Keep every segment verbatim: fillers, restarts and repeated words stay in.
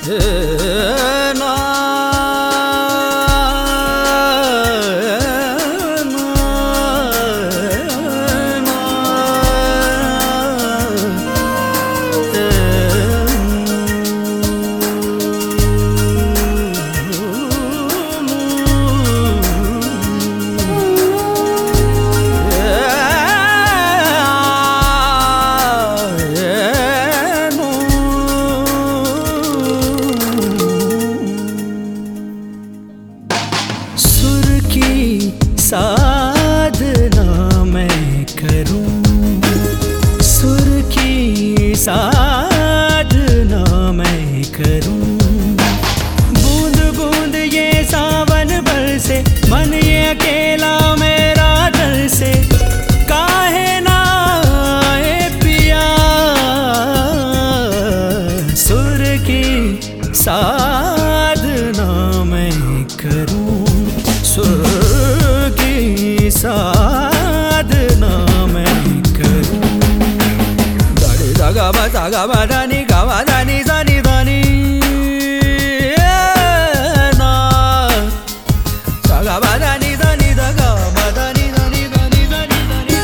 साधना मैं करूं, सुर की साधना मैं करूं। बूंद बूंद ये सावन बरसे, मन ये अकेला मेरा दर से। काहे ना आए पिया, सुर की साधना मैं करूं, सुर की साधना मैं करूं। दानी दागा मा दागा मा दानी गा मा दानी दानी दानी ना दागा मा दानी दानी दागा मा दानी दानी दानी दानी दानी।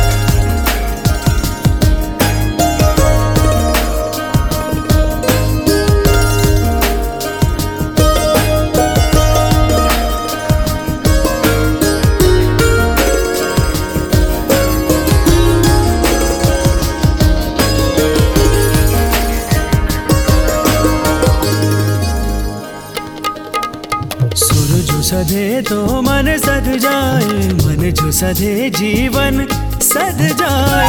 सुर जो सधे तो मन सध जाए, मन जो सधे जीवन सध जाए।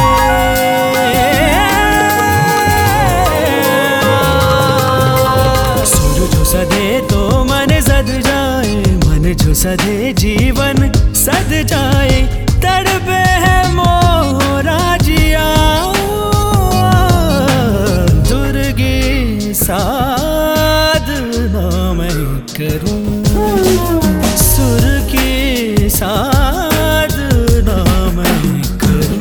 सुर जो सधे तो मन सध जाए, मन जो सधे जीवन सध जाए। तड़पे है मोरा जिया, दुर्गी साधना मैं करूं, सुर की साधना मैं करूं।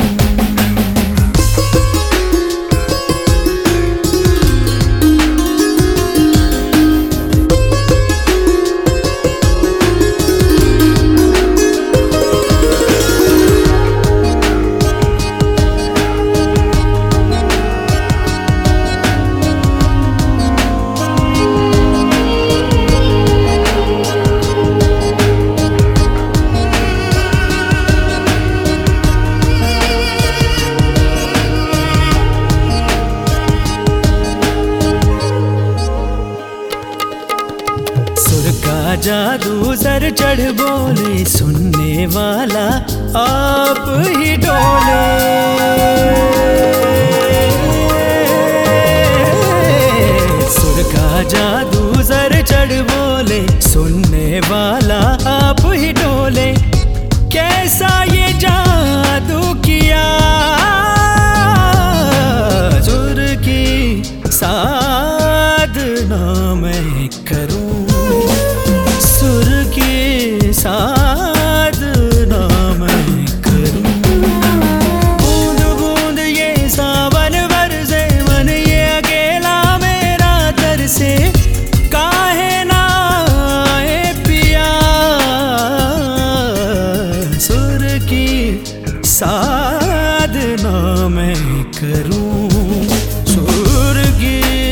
जादू सर चढ़ बोले, सुनने वाला आप ही डोले। सुर का जादू सर चढ़ बोले, सुनने वाला आप ही डोले। कैसा ये जादू किया, सुर की साधना मैं करूं, सुर की साधना मैं करूं। बूंद बूंद ये सावन बरसे, मन ये अकेला मेरा दर से। काहे ना आए पिया, सुर की साधना मैं करूं, सुर की